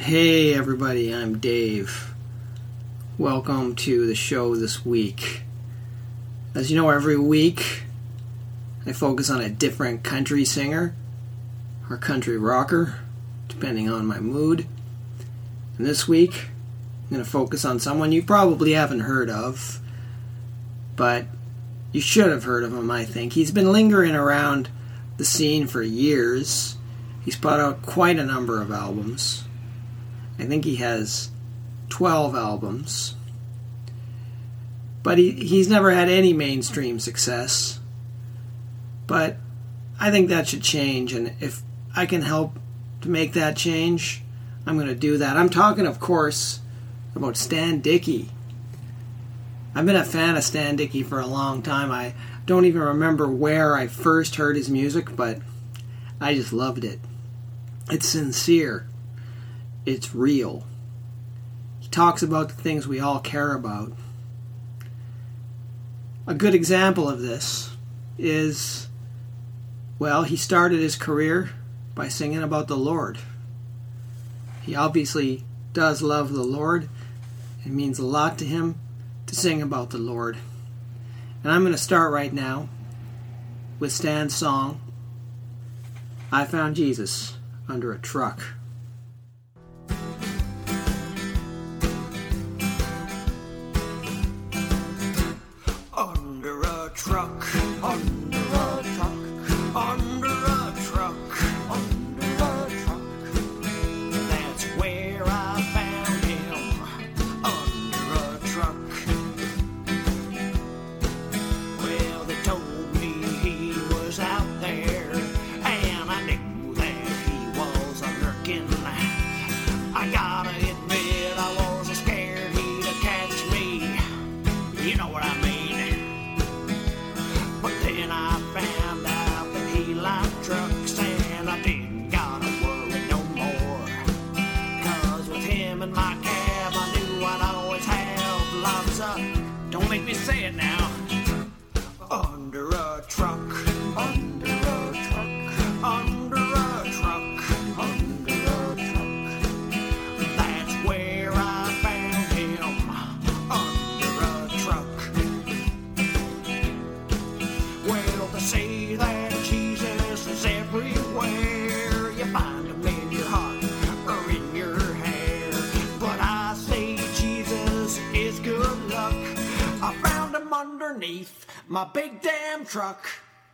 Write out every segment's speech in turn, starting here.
Hey everybody, I'm Dave. Welcome to the show this week. As you know, every week I focus on a different country singer or country rocker, depending on my mood. And this week I'm going to focus on someone you probably haven't heard of, but you should have heard of him, I think. He's been lingering around the scene for years. He's put out quite a number of albums. I think he has 12 albums. But he's never had any mainstream success. But I think that should change, and if I can help to make that change, I'm going to do that. I'm talking, of course, about Stan Dickey. I've been a fan of Stan Dickey for a long time. I don't even remember where I first heard his music, but I just loved it. It's sincere. It's real. He talks about the things we all care about. A good example of this is, well, he started his career by singing about the Lord. He obviously does love the Lord. It means a lot to him to sing about the Lord. And I'm going to start right now with Stan's song, I Found Jesus Under a Truck. Under a truck, under a truck, under a truck, under a truck. That's where I found him, under a truck. Well, they told me he was out there, and I knew that he was lurking. I gotta admit, I was scared he'd catch me. You know what I mean. But then I found out that he liked trucks, and I didn't gotta worry no more. 'Cause with him in my cab, I knew I'd always have lots of, don't make me say it now, under a truck, under a truck, under a truck, under a truck. That's where I found him, under a truck. Well, to say that Jesus is everywhere, you find him in your heart or in your hair. But I say Jesus is good luck. I found him underneath my big damn truck.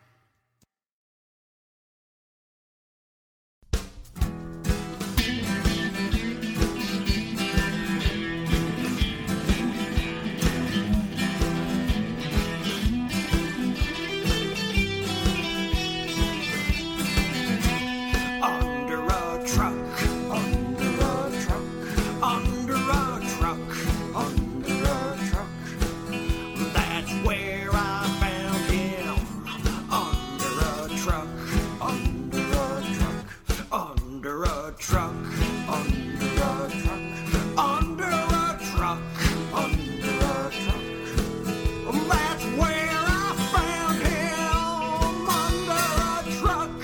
Under a truck, under a truck, under a truck, under a truck. That's where I found him, under a truck, under a truck, under a truck, under a truck, under a truck, under a truck. That's where I found him, under a truck.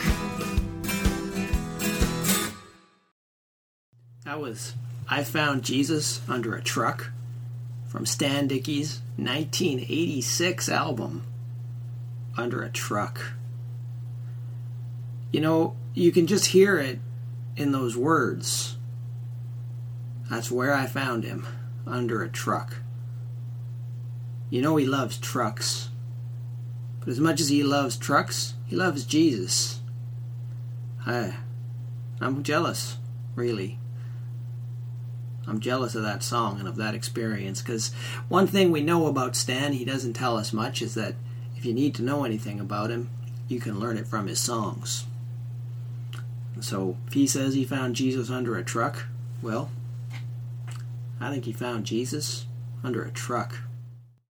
That was I Found Jesus Under a Truck from Stan Dickey's 1986 album, Under a Truck. You know, you can just hear it in those words. That's where I found him, under a truck. You know he loves trucks. But as much as he loves trucks, he loves Jesus. I'm jealous, really. I'm jealous of that song and of that experience, because one thing we know about Stan, he doesn't tell us much, is that if you need to know anything about him, you can learn it from his songs. So if he says he found Jesus under a truck, well, I think he found Jesus under a truck.